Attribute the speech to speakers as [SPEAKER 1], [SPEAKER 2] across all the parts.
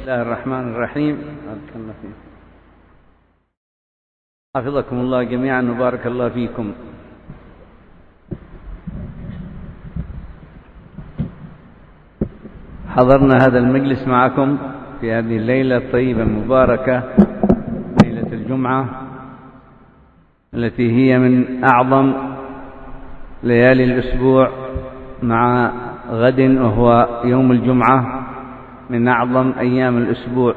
[SPEAKER 1] الله الرحمن الرحيم. حفظكم الله جميعا وبارك الله فيكم. حضرنا هذا المجلس معكم في هذه الليلة الطيبة المباركة، ليلة الجمعة التي هي من أعظم ليالي الأسبوع، مع غد وهو يوم الجمعة من أعظم أيام الأسبوع،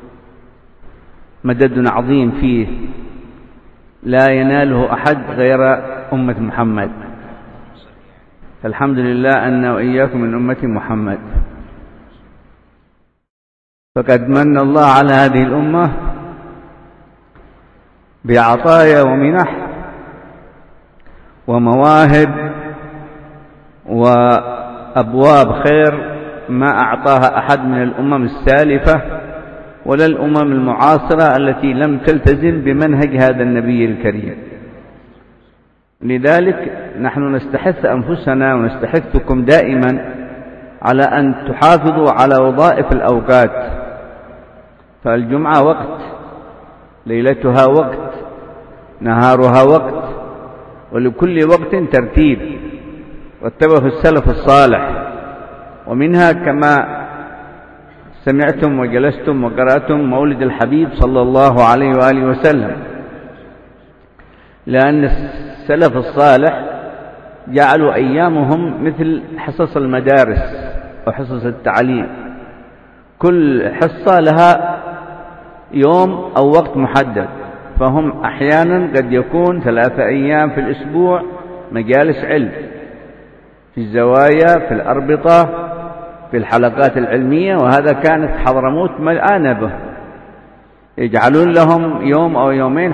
[SPEAKER 1] مدد عظيم فيه لا يناله أحد غير أمة محمد، فالحمد لله أن وإياكم من أمة محمد. فقد من الله على هذه الأمة بعطايا ومنح ومواهب وأبواب خير ما أعطاها أحد من الأمم السالفة ولا الأمم المعاصرة التي لم تلتزم بمنهج هذا النبي الكريم. لذلك نحن نستحث أنفسنا ونستحثكم دائما على أن تحافظوا على وظائف الأوقات، فالجمعة وقت، ليلتها وقت، نهارها وقت، ولكل وقت ترتيب واتبعه السلف الصالح. ومنها كما سمعتم وجلستم وقرأتم مولد الحبيب صلى الله عليه وآله وسلم، لأن السلف الصالح جعلوا أيامهم مثل حصص المدارس وحصص التعليم، كل حصة لها يوم أو وقت محدد، فهم أحيانا قد يكون 3 أيام في الأسبوع مجالس علم في الزوايا، في الأربطة، في الحلقات العلمية، وهذا كانت حضرموت ملآنة به. يجعلون لهم يوم أو يومين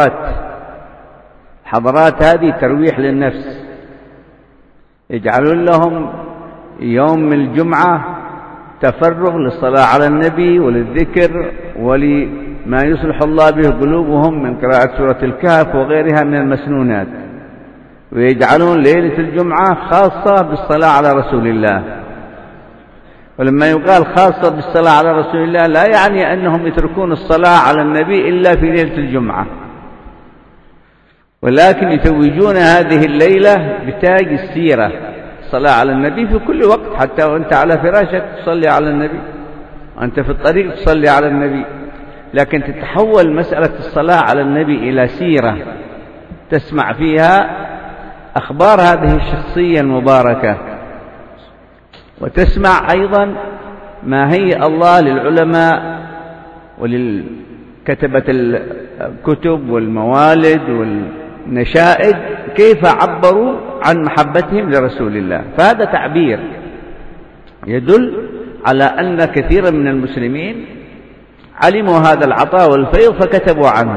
[SPEAKER 1] حضرات هذه ترويح للنفس، يجعلون لهم يوم الجمعة تفرغ للصلاة على النبي وللذكر ولما يصلح الله به قلوبهم من قراءة سورة الكهف وغيرها من المسنونات، ويجعلون ليلة الجمعة خاصة بالصلاة على رسول الله. ولما يقال خاصة بالصلاة على رسول الله لا يعني أنهم يتركون الصلاة على النبي إلا في ليلة الجمعة، ولكن يتوجون هذه الليلة بتاج السيرة، الصلاة على النبي في كل وقت، حتى وأنت على فراشك تصلي على النبي، وأنت في الطريق تصلي على النبي. لكن تتحول مسألة الصلاة على النبي إلى سيرة تسمع فيها أخبار هذه الشخصية المباركة، وتسمع أيضا ما هي الله للعلماء وللكتبة الكتب والموالد والنشائد كيف عبروا عن محبتهم لرسول الله. فهذا تعبير يدل على أن كثيرا من المسلمين علموا هذا العطاء والفيض فكتبوا عنه.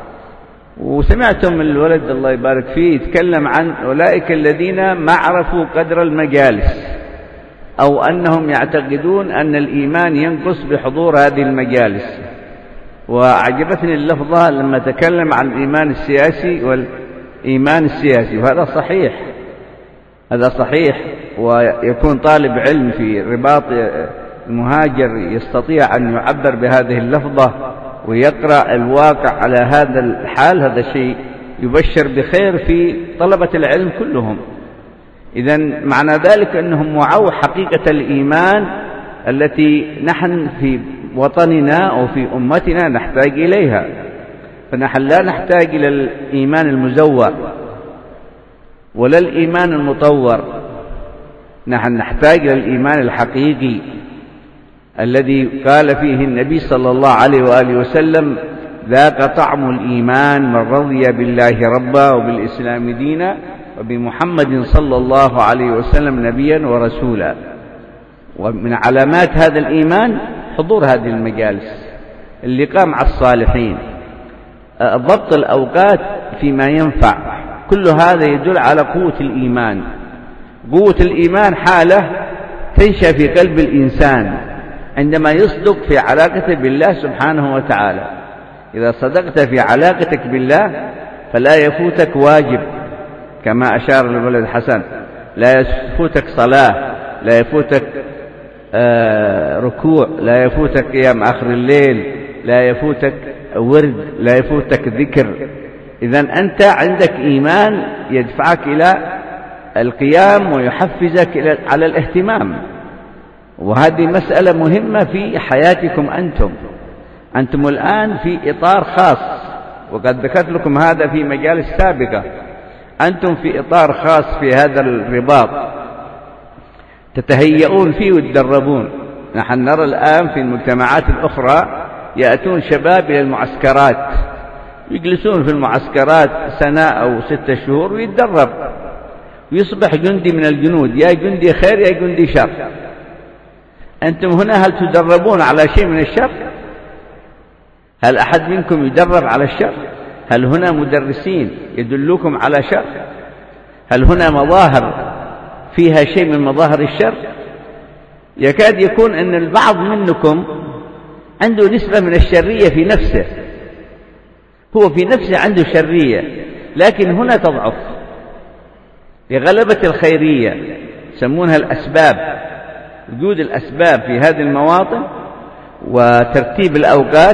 [SPEAKER 1] وسمعتم الولد الله يبارك فيه يتكلم عن أولئك الذين ما عرفوا قدر المجالس، أو أنهم يعتقدون أن الإيمان ينقص بحضور هذه المجالس. وأعجبتني اللفظة لما تكلم عن الإيمان السياسي والإيمان السياسي، وهذا صحيح، هذا صحيح. ويكون طالب علم في رباط المهاجر يستطيع أن يعبر بهذه اللفظة ويقرأ الواقع على هذا الحال، هذا شيء يبشر بخير في طلبة العلم كلهم. إذن معنى ذلك أنهم وعوا حقيقة الإيمان التي نحن في وطننا أو في أمتنا نحتاج إليها. فنحن لا نحتاج إلى الإيمان المزور ولا الإيمان المطور، نحن نحتاج إلى الإيمان الحقيقي الذي قال فيه النبي صلى الله عليه وآله وسلم: ذاق طعم الإيمان من رضي بالله ربا وبالإسلام دينا وبمحمد صلى الله عليه وسلم نبيا ورسولا. ومن علامات هذا الإيمان حضور هذه المجالس، اللقاء مع الصالحين، ضبط الأوقات فيما ينفع، كل هذا يدل على قوة الإيمان. قوة الإيمان حالة تنشأ في قلب الإنسان عندما يصدق في علاقته بالله سبحانه وتعالى. إذا صدقت في علاقتك بالله فلا يفوتك واجب، كما أشار الولد حسن، لا يفوتك صلاة، لا يفوتك ركوع، لا يفوتك قيام آخر الليل، لا يفوتك ورد، لا يفوتك ذكر. إذن أنت عندك إيمان يدفعك إلى القيام ويحفزك على الاهتمام، وهذه مسألة مهمة في حياتكم. أنتم الآن في إطار خاص، وقد ذكرت لكم هذا في مجالس سابقة. أنتم في إطار خاص في هذا الرباط تتهيئون فيه وتدربون. نحن نرى الآن في المجتمعات الأخرى يأتون شباب إلى المعسكرات، يجلسون في المعسكرات سنة أو 6 شهور ويتدرب ويصبح جندي من الجنود، يا جندي خير يا جندي شر. أنتم هنا هل تدربون على شيء من الشر؟ هل أحد منكم يدرب على الشر؟ هل هنا مدرسين يدلوكم على شر؟ هل هنا مظاهر فيها شيء من مظاهر الشر؟ يكاد يكون أن البعض منكم عنده نسبة من الشرية في نفسه، هو في نفسه عنده شرية، لكن هنا تضعف لغلبة الخيرية، يسمونها الأسباب، وجود الأسباب في هذه المواطن وترتيب الأوقات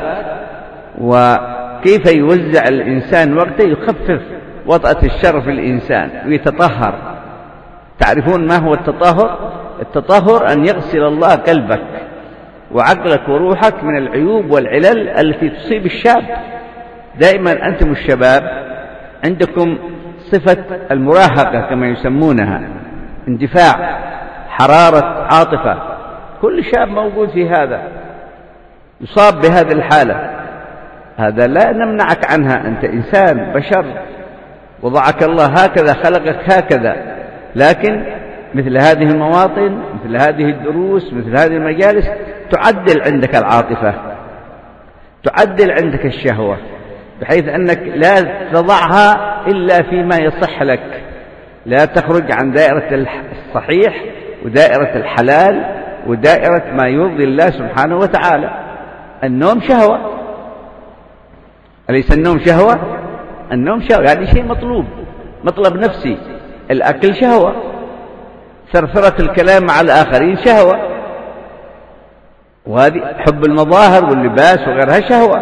[SPEAKER 1] وكيف يوزع الإنسان وقته، يخفف وطأة الشر في الإنسان ويتطهر. تعرفون ما هو التطهر؟ التطهر أن يغسل الله قلبك وعقلك وروحك من العيوب والعلل التي تصيب الشاب. دائما أنتم الشباب عندكم صفة المراهقة كما يسمونها، اندفاع، حرارة عاطفة. كل شاب موجود في هذا، يصاب بهذه الحالة. هذا لا نمنعك عنها، أنت إنسان بشر، وضعك الله هكذا، خلقك هكذا. لكن مثل هذه المواطن، مثل هذه الدروس، مثل هذه المجالس تعدل عندك العاطفة، تعدل عندك الشهوة، بحيث أنك لا تضعها إلا فيما يصح لك، لا تخرج عن دائرة الصحيح ودائرة الحلال ودائرة ما يرضي الله سبحانه وتعالى. النوم شهوة، أليس النوم شهوة؟ النوم شهوة، يعني شيء مطلوب، مطلب نفسي. الأكل شهوة، ثرثرة الكلام مع الآخرين شهوة، وهذه حب المظاهر واللباس وغيرها شهوة.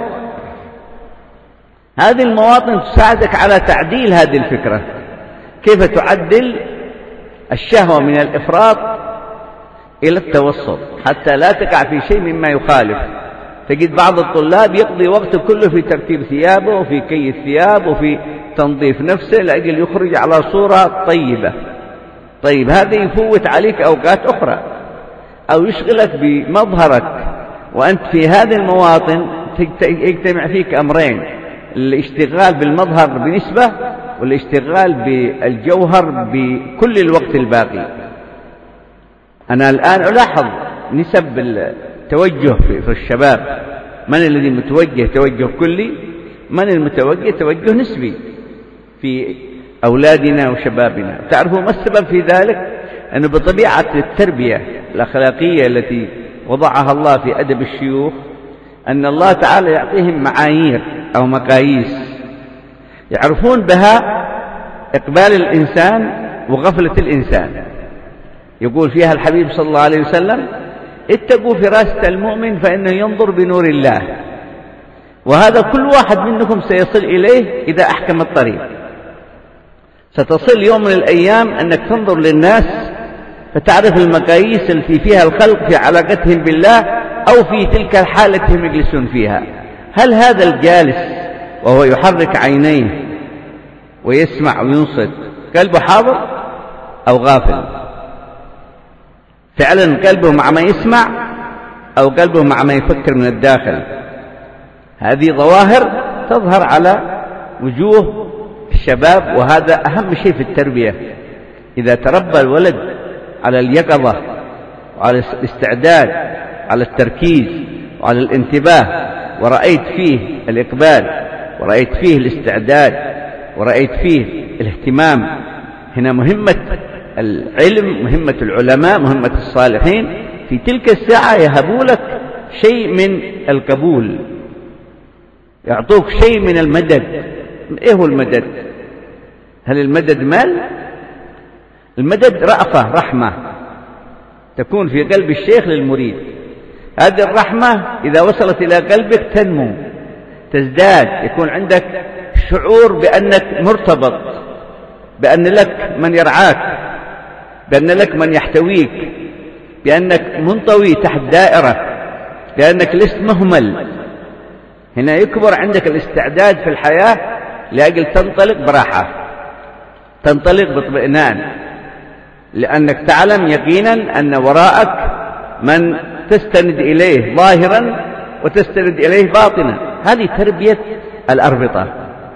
[SPEAKER 1] هذه المواطن تساعدك على تعديل هذه الفكرة، كيف تعدل الشهوة من الإفراط إلى التوسط حتى لا تقع في شيء مما يخالف. تجد بعض الطلاب يقضي وقته كله في ترتيب ثيابه وفي كي الثياب وفي تنظيف نفسه لأجل يخرج على صورة طيبة. طيب هذا يفوت عليك أوقات أخرى، أو يشغلك بمظهرك، وأنت في هذه المواطن يجتمع فيك أمرين: الاشتغال بالمظهر بنسبة، والاشتغال بالجوهر بكل الوقت الباقي. أنا الآن ألاحظ نسب التوجه في الشباب، من الذي متوجه توجه كلي، من المتوجه توجه نسبي في أولادنا وشبابنا. تعرفوا ما السبب في ذلك؟ أنه بطبيعة التربية الأخلاقية التي وضعها الله في أدب الشيوخ، أن الله تعالى يعطيهم معايير أو مقاييس يعرفون بها إقبال الإنسان وغفلة الإنسان. يقول فيها الحبيب صلى الله عليه وسلم: اتقوا فراسة المؤمن فإنه ينظر بنور الله. وهذا كل واحد منكم سيصل إليه إذا أحكم الطريق. ستصل يوم من الأيام أنك تنظر للناس فتعرف المقاييس التي فيها الخلق في علاقتهم بالله أو في تلك الحالة التي يجلسون فيها. هل هذا الجالس وهو يحرك عينيه ويسمع وينصت قلبه حاضر أو غافل؟ فعلا قلبه مع ما يسمع أو قلبه مع ما يفكر من الداخل؟ هذه ظواهر تظهر على وجوه الشباب، وهذا أهم شيء في التربية. إذا تربى الولد على اليقظة وعلى الاستعداد، على التركيز وعلى الانتباه، ورأيت فيه الإقبال ورأيت فيه الاستعداد ورأيت فيه الاهتمام، هنا مهمة العلم، مهمة العلماء، مهمة الصالحين. في تلك الساعة يهبوا لك شيء من القبول، يعطوك شيء من المدد. إيه هو المدد؟ هل المدد مال؟ المدد رأفة، رحمة. تكون في قلب الشيخ للمريد. هذه الرحمة إذا وصلت إلى قلبك تنمو تزداد، يكون عندك شعور بأنك مرتبط، بأن لك من يرعاك، بأن لك من يحتويك، بأنك منطوي تحت دائرة، بأنك لست مهمل. هنا يكبر عندك الاستعداد في الحياة لأجل تنطلق براحة، تنطلق باطمئنان، لأنك تعلم يقينا أن وراءك من تستند إليه ظاهرا وتستند إليه باطنا. هذه تربية الأربطة،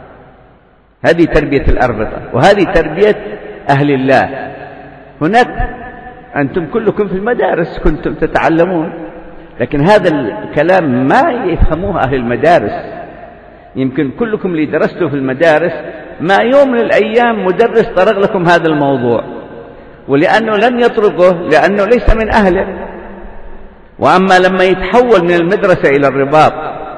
[SPEAKER 1] هذه تربية الأربطة، وهذه تربية أهل الله. هناك أنتم كلكم في المدارس كنتم تتعلمون، لكن هذا الكلام ما يفهموه أهل المدارس. يمكن كلكم اللي درستوا في المدارس ما يوم من الأيام مدرس طرق لكم هذا الموضوع، ولأنه لن يطرقه لأنه ليس من أهله. وأما لما يتحول من المدرسة إلى الرباط،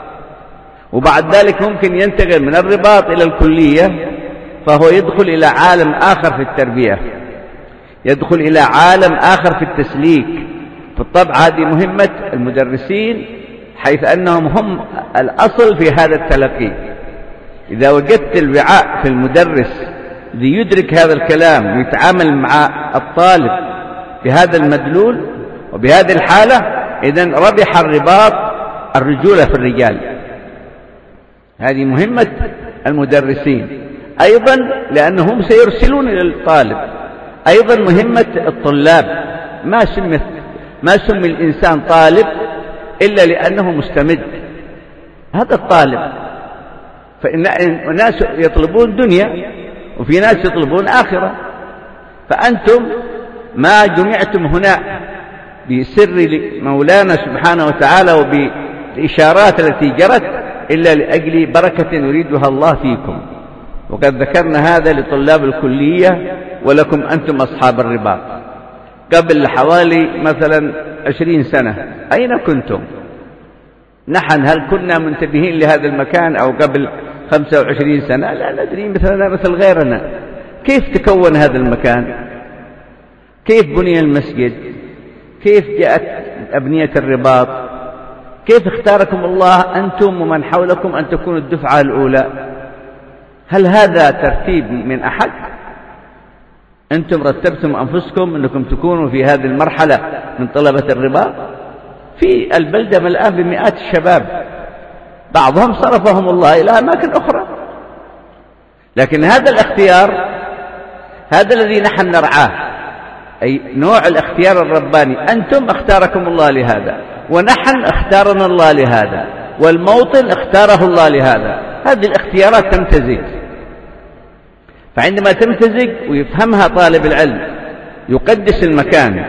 [SPEAKER 1] وبعد ذلك ممكن ينتقل من الرباط إلى الكلية، فهو يدخل إلى عالم آخر في التربية، يدخل إلى عالم آخر في التسليك. بالطبع هذه مهمة المدرسين، حيث أنهم هم الأصل في هذا التلقي. إذا وجدت الوعاء في المدرس ليدرك هذا الكلام ويتعامل مع الطالب بهذا المدلول وبهذه الحالة، إذن ربح الرباط الرجولة في الرجال. هذه مهمة المدرسين أيضا، لأنهم سيرسلون إلى الطالب. أيضا مهمة الطلاب، ما سمي الإنسان طالب إلا لأنه مستمد. هذا الطالب، فإن ناس يطلبون دنيا وفي ناس يطلبون آخرة، فأنتم ما جمعتم هنا بسر مولانا سبحانه وتعالى وبالإشارات التي جرت إلا لأجل بركة يريدها الله فيكم. وقد ذكرنا هذا لطلاب الكلية ولكم أنتم أصحاب الرباط. قبل حوالي مثلا 20 سنة أين كنتم؟ نحن هل كنا منتبهين لهذا المكان؟ أو قبل 25 سنة لا ندري، مثلنا مثل غيرنا. كيف تكون هذا المكان؟ كيف بني المسجد؟ كيف جاءت أبنية الرباط؟ كيف اختاركم الله أنتم ومن حولكم أن تكونوا الدفعة الأولى؟ هل هذا ترتيب من أحد؟ أنتم رتبتم أنفسكم أنكم تكونوا في هذه المرحلة من طلبة الرباط؟ في البلدة ملآن بمئات الشباب، بعضهم صرفهم الله إلى أماكن أخرى. لكن هذا الاختيار، هذا الذي نحن نرعاه، أي نوع الاختيار الرباني. أنتم اختاركم الله لهذا، ونحن اختارنا الله لهذا، والموطن اختاره الله لهذا. هذه الاختيارات تمتزج، فعندما تمتزج ويفهمها طالب العلم يقدس المكان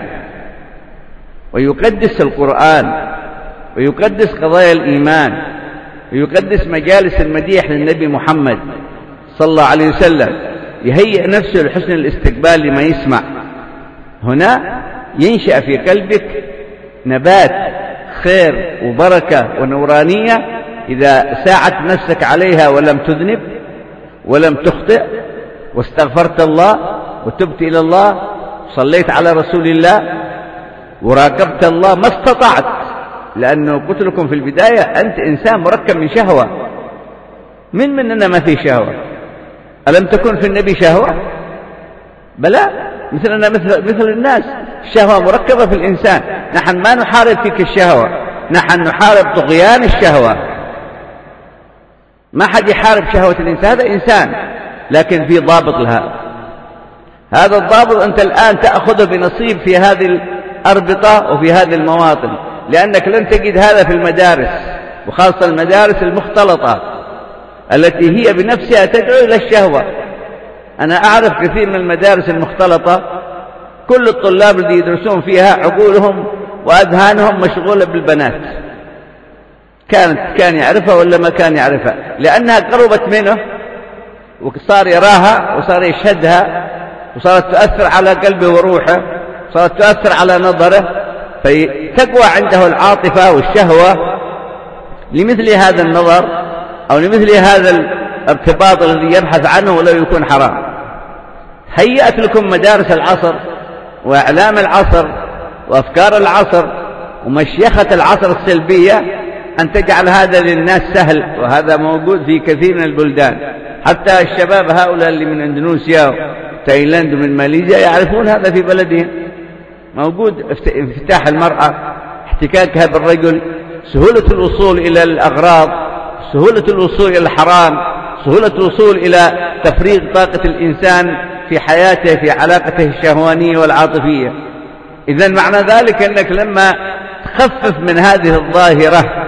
[SPEAKER 1] ويقدس القرآن ويقدس قضايا الإيمان ويقدس مجالس المديح للنبي محمد صلى الله عليه وسلم، يهيئ نفسه لحسن الاستقبال لما يسمع. هنا ينشأ في قلبك نبات خير وبركة ونورانية إذا ساعدت نفسك عليها ولم تذنب ولم تخطئ، واستغفرت الله وتبت إلى الله، صليت على رسول الله وراقبت الله ما استطعت. لأنه قلت لكم في البداية أنت إنسان مركب من شهوة. مننا ما في شهوة؟ ألم تكن في النبي شهوة؟ بلى، مثلنا مثل الناس، الشهوة مركبة في الإنسان. نحن ما نحارب فيك الشهوة، نحن نحارب طغيان الشهوة. ما حد يحارب شهوة الإنسان، هذا إنسان لكن في ضابط لها. هذا الضابط أنت الآن تأخذه بنصيب في هذه الأربطة وفي هذه المواطن، لأنك لن تجد هذا في المدارس، وخاصة المدارس المختلطة التي هي بنفسها تدعو إلى الشهوة. أنا أعرف كثير من المدارس المختلطة كل الطلاب الذي يدرسون فيها عقولهم وأذهانهم مشغولة بالبنات، كان يعرفها ولا ما كان يعرفها، لأنها قربت منه وصار يراها وصار يشهدها وصارت تؤثر على قلبه وروحه، صارت تؤثر على نظره، فتقوى عنده العاطفة والشهوة لمثل هذا النظر أو لمثل هذا الارتباط الذي يبحث عنه ولو يكون حرام. هيأت لكم مدارس العصر وإعلام العصر وأفكار العصر ومشيخة العصر السلبية أن تجعل هذا للناس سهل، وهذا موجود في كثير من البلدان. حتى الشباب هؤلاء اللي من اندونيسيا وتايلاند ومن ماليزيا يعرفون هذا في بلدهم، موجود انفتاح المرأة، احتكاكها بالرجل، سهولة الوصول إلى الأغراض، سهولة الوصول إلى الحرام، سهولة الوصول إلى تفريغ طاقة الإنسان في حياته في علاقته الشهوانية والعاطفية. إذن معنى ذلك أنك لما تخفف من هذه الظاهرة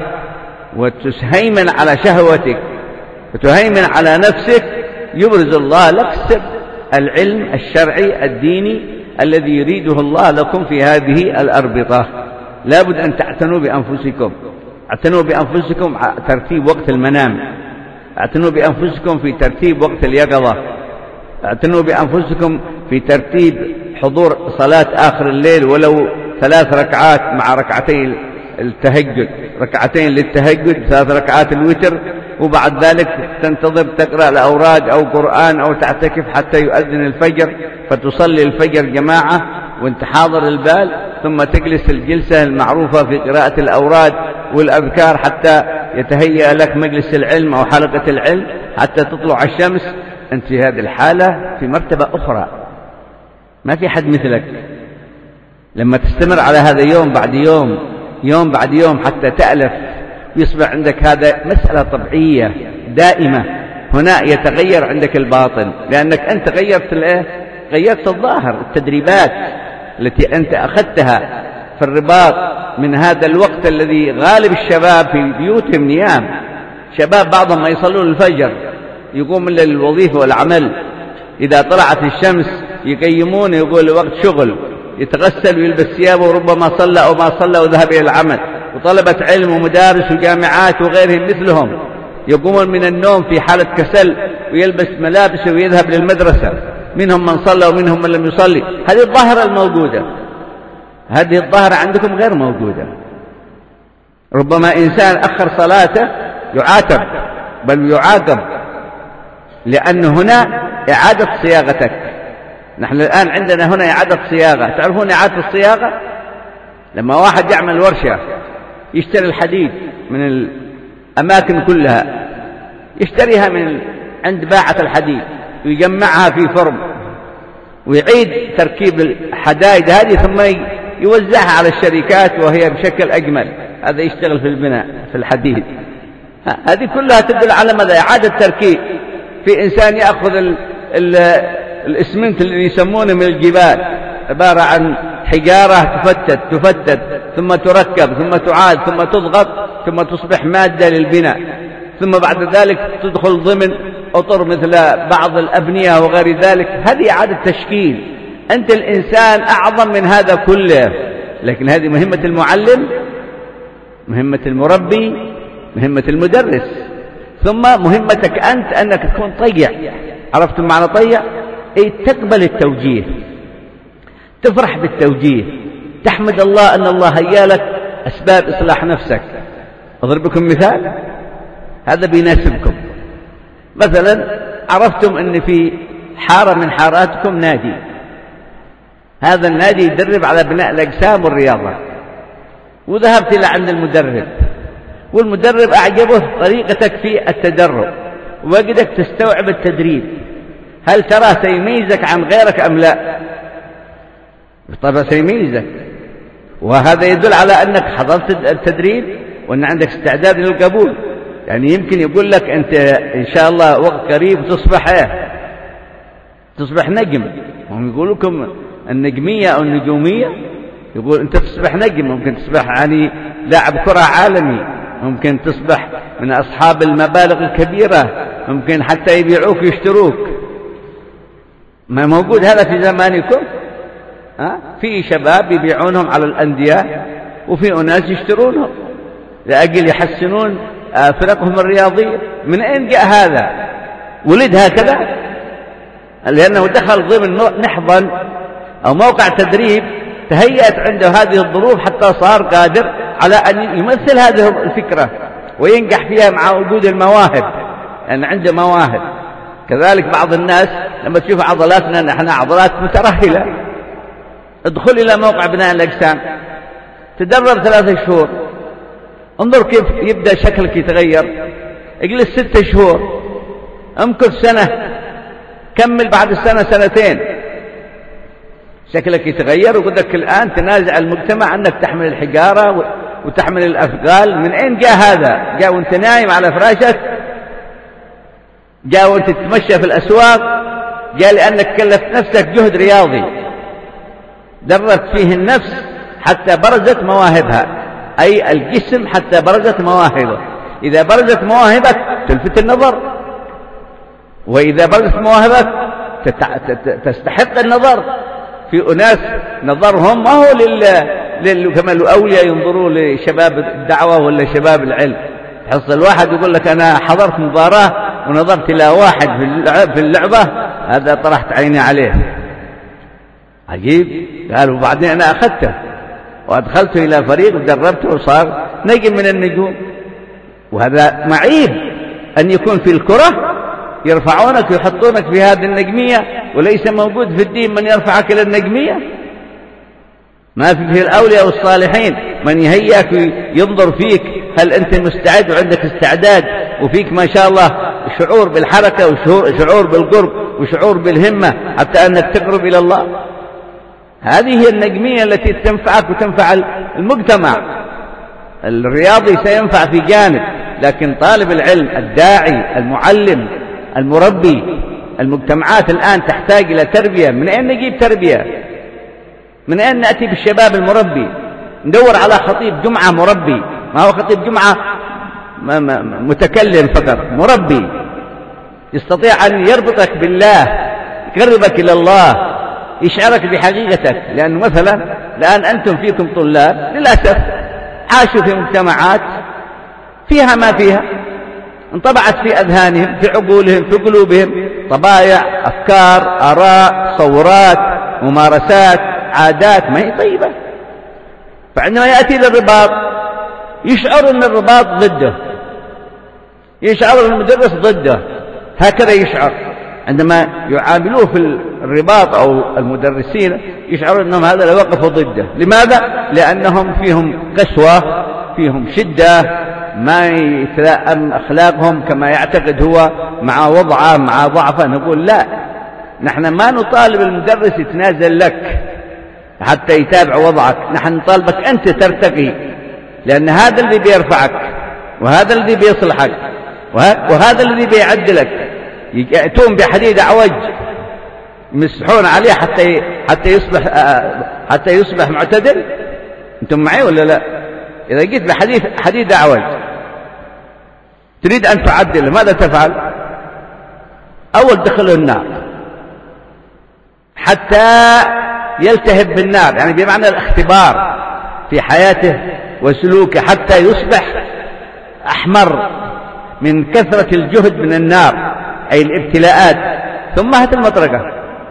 [SPEAKER 1] وتهيمن على شهوتك وتهيمن على نفسك، يبرز الله لك سر العلم الشرعي الديني الذي يريده الله لكم في هذه الأربطة. لابد أن تعتنوا بأنفسكم، اعتنوا بأنفسكم ترتيب وقت المنام، اعتنوا بأنفسكم في ترتيب وقت اليقظة، اعتنوا بأنفسكم في ترتيب حضور صلاة آخر الليل ولو 3 ركعات مع ركعتين التهجد، ركعتين للتهجد، 3 ركعات الوتر، وبعد ذلك تنتظر تقرأ الأوراق أو قرآن أو تعتكف حتى يؤذن الفجر فتصلي الفجر جماعة وانت حاضر البال، ثم تجلس الجلسة المعروفة في قراءة الأوراد والأذكار حتى يتهيأ لك مجلس العلم أو حلقة العلم حتى تطلع الشمس. أنت في هذه الحالة في مرتبة أخرى، ما في حد مثلك. لما تستمر على هذا يوم بعد يوم، يوم بعد يوم، حتى تألف يصبح عندك هذا مسألة طبيعية دائمة، هنا يتغير عندك الباطن، لأنك أنت غيرت الظاهر. التدريبات التي أنت أخذتها في الرباط من هذا الوقت الذي غالب الشباب في بيوتهم نيام، شباب بعضهم ما يصلون الفجر، يقوم إلا للوظيفة والعمل، إذا طلعت الشمس يقيمون، يقول وقت شغل، يتغسل ويلبس ثيابه وربما صلى أو ما صلى وذهب إلى العمل. وطلبة علم ومدارس وجامعات وغيرهم مثلهم يقومون من النوم في حالة كسل ويلبس ملابسه ويذهب للمدرسة، منهم من صلى ومنهم من لم يصلي. هذه الظاهرة الموجودة، هذه الظاهرة عندكم غير موجودة. ربما إنسان أخر صلاته يعاتب بل يعاقب، لأن هنا إعادة صياغتك. نحن الآن عندنا هنا إعادة صياغة. تعرفون إعادة الصياغة؟ لما واحد يعمل ورشة يشتري الحديد من الأماكن كلها، يشتريها من عند باعة الحديد ويجمعها في فرن ويعيد تركيب الحدائد هذه ثم يوزعها على الشركات وهي بشكل أجمل. هذا يشتغل في البناء في الحديد. هذه كلها تدل على ماذا؟ إعادة تركيب. في إنسان يأخذ الإسمنت اللي يسمونه من الجبال، عبارة عن حجارة تفتت ثم تركب ثم تعاد ثم تضغط ثم تصبح مادة للبناء، ثم بعد ذلك تدخل ضمن أطر مثل بعض الأبنية وغير ذلك. هذه إعادة تشكيل. أنت الإنسان أعظم من هذا كله، لكن هذه مهمة المعلم، مهمة المربي، مهمة المدرس، ثم مهمتك أنت أنك تكون طيع. عرفتم معنى طيع؟ أي تقبل التوجيه، تفرح بالتوجيه، تحمد الله أن الله هيا لك أسباب إصلاح نفسك. أضرب لكم مثال هذا بيناسبكم. مثلا عرفتم أن في حارة من حاراتكم نادي، هذا النادي يدرب على بناء الأجسام والرياضة، وذهبت إلى عند المدرب، والمدرب أعجبه طريقتك في التدرب ووجدك تستوعب التدريب. هل ترى سيميزك عن غيرك أم لا؟ طبعا سيميزك، وهذا يدل على أنك حضرت التدريب وأن عندك استعداد للقبول. يعني يمكن يقول لك أنت إن شاء الله وقت قريب تصبح نجم. هم يقول لكم النجمية أو النجومية، يقول أنت تصبح نجم، ممكن تصبح يعني لاعب كرة عالمي، ممكن تصبح من أصحاب المبالغ الكبيرة، ممكن حتى يبيعوك ويشتروك. ما موجود هذا في زمانكم؟ في شباب يبيعونهم على الأندية، وفي أناس يشترونهم لأجل يحسنون فرقهم الرياضية. من أين جاء هذا؟ ولد هكذا لأنه دخل ضمن نحضن أو موقع تدريب تهيأت عنده هذه الظروف حتى صار قادر على أن يمثل هذه الفكرة وينجح فيها مع وجود المواهب، لأن عنده مواهب. كذلك بعض الناس لما تشوف عضلاتنا نحن عضلات مترهلة، ادخل إلى موقع بناء الأجسام، تدرب 3 شهور، انظر كيف يبدأ شكلك يتغير. اجلس 6 شهور، امكث سنة، كمل بعد السنة 2 شكلك يتغير. وقدك الآن تنازع المجتمع أنك تحمل الحجارة وتحمل الأثقال. من أين جاء هذا؟ جاء وانت نايم على فراشك؟ جاء وانت تتمشى في الأسواق؟ جاء لأنك كلفت نفسك جهد رياضي دربت فيه النفس حتى برزت مواهبها، أي الجسم حتى برزت مواهبه. إذا برزت مواهبك تلفت النظر، وإذا برزت مواهبك تستحق النظر. في أناس نظرهم ما هو كما الأولياء ينظروا لشباب الدعوة ولا شباب العلم. تحصل الواحد يقول لك أنا حضرت مباراة ونظرت إلى واحد في اللعبة هذا طرحت عيني عليه. عجيب. قال وبعدين أنا أخذته وأدخلته إلى فريق ودربته وصار نجم من النجوم. وهذا معيب أن يكون في الكرة يرفعونك ويحطونك في هذه النجمية، وليس موجود في الدين من يرفعك إلى النجمية. ما في الأولياء والصالحين من يهيئك وينظر فيك هل أنت مستعد وعندك استعداد، وفيك ما شاء الله شعور بالحركة وشعور بالقرب وشعور بالهمة حتى أنك تقرب إلى الله. هذه هي النجمية التي تنفعك وتنفع المجتمع. الرياضي سينفع في جانب، لكن طالب العلم الداعي المعلم المربي، المجتمعات الآن تحتاج إلى تربية. من أين نجيب تربية؟ من أين نأتي بالشباب المربي؟ ندور على خطيب جمعة مربي، ما هو خطيب جمعة متكلم فقط، مربي يستطيع أن يربطك بالله، يقربك إلى الله، يشعرك بحقيقتك. لأنه مثلا الآن أنتم فيكم طلاب للأسف عاشوا في مجتمعات فيها ما فيها، انطبعت في أذهانهم، في عقولهم، في قلوبهم طبايع، أفكار، آراء، تصورات، ممارسات، عادات ما هي طيبة. فعندما يأتي للرباط يشعر أن الرباط ضده، يشعر أن المدرس ضده، هكذا يشعر. عندما يعاملوه في الرباط أو المدرسين يشعرون أنهم هذا لا وقفوا ضده. لماذا؟ لأنهم فيهم قسوة، فيهم شدة، ما يتلائم أخلاقهم كما يعتقد هو مع وضعه مع ضعفه. نقول لا، نحن ما نطالب المدرس يتنازل لك حتى يتابع وضعك، نحن نطالبك أنت ترتقي، لأن هذا الذي بيرفعك وهذا الذي بيصلحك وهذا الذي بيعدلك. يأتون بحديد أعوج يمسحون عليه حتى يصبح معتدل. أنتم معي ولا لا؟ إذا جيت بحديد أعوج تريد أن تعدله، ماذا تفعل؟ أول دخله النار حتى يلتهب بالنار، يعني بمعنى الاختبار في حياته وسلوكه حتى يصبح أحمر من كثرة الجهد من النار، أي الابتلاءات. ثم هات المطرقة.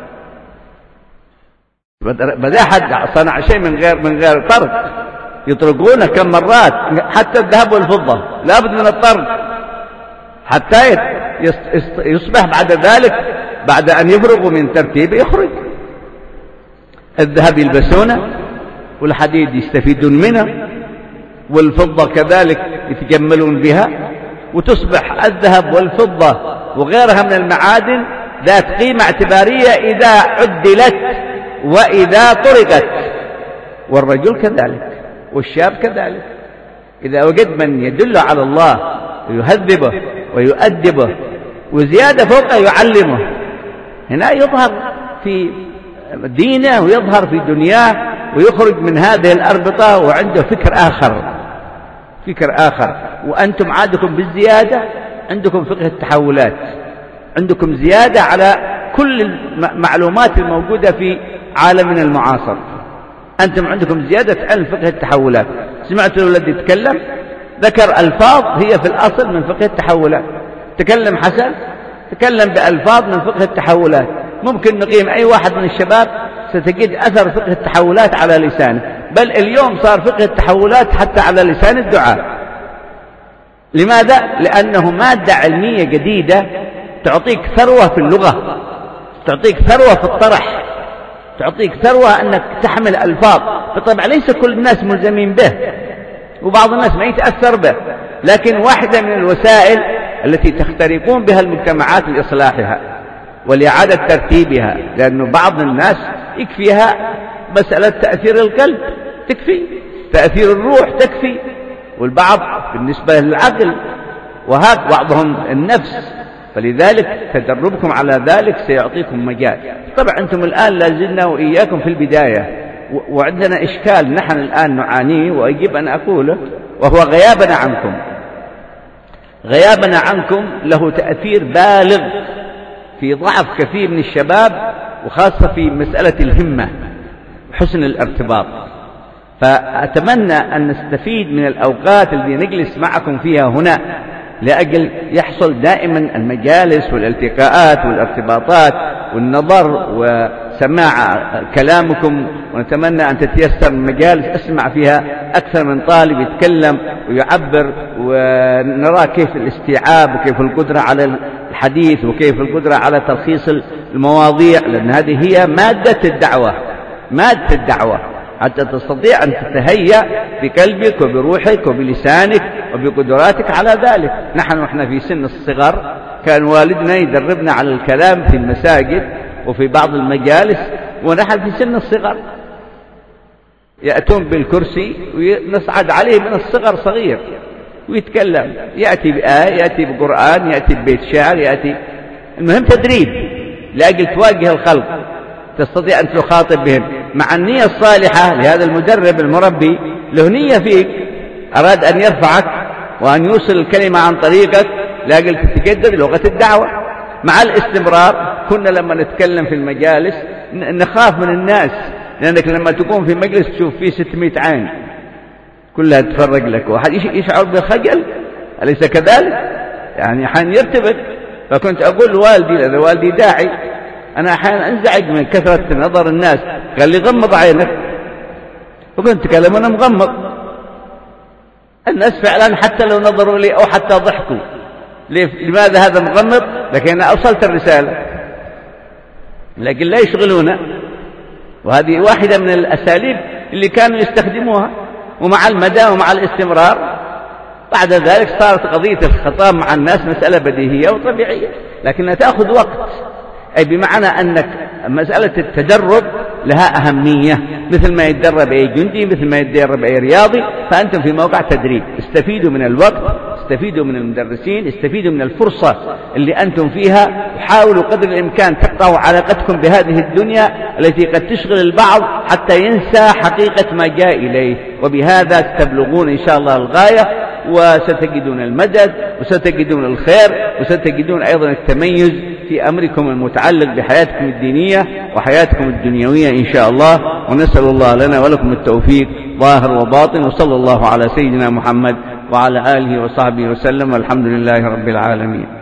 [SPEAKER 1] بدأ حد صنع شيء من غير طرق، يطرقونه كم مرات، حتى الذهب والفضة لابد من الطرق حتى يصبح بعد ذلك بعد أن يفرغوا من ترتيبه يخرج. الذهب يلبسونه والحديد يستفيدون منه والفضة كذلك يتجملون بها، وتصبح الذهب والفضة وغيرها من المعادن ذات قيمة اعتبارية إذا عدلت وإذا طرقت. والرجل كذلك والشاب كذلك، إذا وجد من يدل على الله ويهذبه ويؤدبه وزيادة فوقه يعلمه، هنا يظهر في دينه ويظهر في دنياه ويخرج من هذه الأربطة وعنده فكر آخر. وأنتم عادكم بالزيادة، عندكم فقه التحولات، عندكم زيادة على كل المعلومات الموجودة في عالمنا المعاصر. أنتم عندكم زيادة علم فقه التحولات. سمعتوا الذي يتكلم ذكر ألفاظ هي في الأصل من فقه التحولات. تكلم حسن تكلم بألفاظ من فقه التحولات. ممكن نقيم أي واحد من الشباب ستجد أثر فقه التحولات على لسانه، بل اليوم صار فقه التحولات حتى على لسان الدعاء. لماذا؟ لأنه مادة علمية جديدة تعطيك ثروة في اللغة، تعطيك ثروة في الطرح، تعطيك ثروة أنك تحمل ألفاظ، بالطبع ليس كل الناس ملزمين به، وبعض الناس ما يتأثر به، لكن واحدة من الوسائل التي تخترقون بها المجتمعات لإصلاحها ولإعادة ترتيبها، لأن بعض الناس يكفيها مسألة تأثير القلب تكفي، تأثير الروح تكفي، والبعض بالنسبة للعقل، وهذا بعضهم النفس. فلذلك تدربكم على ذلك سيعطيكم مجال. طبعا أنتم الآن لازلنا وإياكم في البداية، وعندنا إشكال نحن الآن نعانيه وأجب أن أقوله، وهو غيابنا عنكم. غيابنا عنكم له تأثير بالغ في ضعف كثير من الشباب، وخاصة في مسألة الهمة وحسن الارتباط. فأتمنى أن نستفيد من الأوقات اللي نجلس معكم فيها هنا، لأجل يحصل دائما المجالس والالتقاءات والارتباطات والنظر وسماع كلامكم، ونتمنى أن تتيسر المجالس أسمع فيها أكثر من طالب يتكلم ويعبر، ونرى كيف الاستيعاب وكيف القدرة على الحديث وكيف القدرة على تلخيص المواضيع، لأن هذه هي مادة الدعوة، مادة الدعوة، حتى تستطيع أن تتهيأ بقلبك وبروحك وبلسانك وبقدراتك على ذلك. نحن وإحنا في سن الصغر كان والدنا يدربنا على الكلام في المساجد وفي بعض المجالس، ونحن في سن الصغر يأتون بالكرسي ونصعد عليه من الصغر صغير ويتكلم، يأتي بآية، يأتي بقرآن، يأتي ببيت شعر، يأتي، المهم تدريب لأجل تواجه الخلق، تستطيع أن تخاطب بهم مع النية الصالحة. لهذا المدرب المربي له نية فيك، أراد أن يرفعك وأن يوصل الكلمة عن طريقك لأجل تتجدد لغة الدعوة. مع الاستمرار كنا لما نتكلم في المجالس نخاف من الناس، لأنك لما تكون في مجلس تشوف فيه 600 عين كلها تفرق لك، واحد يشعر بالخجل، أليس كذلك؟ يعني أحيانا يرتبك. فكنت أقول لوالدي، لأن والدي داعي، أنا أحيانا أنزعج من كثرة نظر الناس، قال لي غمض عينك، وكنت أتكلم وأنا مغمض. الناس فعلا حتى لو نظروا لي أو حتى ضحكوا، لماذا هذا مغمض؟ لكن أنا أوصلت الرسالة، لكن لا يشغلون. وهذه واحدة من الأساليب اللي كانوا يستخدموها، ومع المدى ومع الاستمرار بعد ذلك صارت قضية الخطاب مع الناس مسألة بديهية وطبيعية، لكنها تأخذ وقت. أي بمعنى أنك مسألة التدرب لها أهمية، مثل ما يتدرب أي جندي، مثل ما يتدرب أي رياضي، فأنتم في موقع تدريب. استفيدوا من الوقت، استفيدوا من المدرسين، استفيدوا من الفرصة اللي أنتم فيها، وحاولوا قدر الإمكان تقطعوا علاقتكم بهذه الدنيا التي قد تشغل البعض حتى ينسى حقيقة ما جاء إليه، وبهذا تبلغون إن شاء الله الغاية، وستجدون المدد وستجدون الخير، وستجدون أيضا التميز في أمركم المتعلق بحياتكم الدينية وحياتكم الدنيوية إن شاء الله. ونسأل الله لنا ولكم التوفيق ظاهر وباطن، وصلى الله على سيدنا محمد وعلى آله وصحبه وسلم، والحمد لله رب العالمين.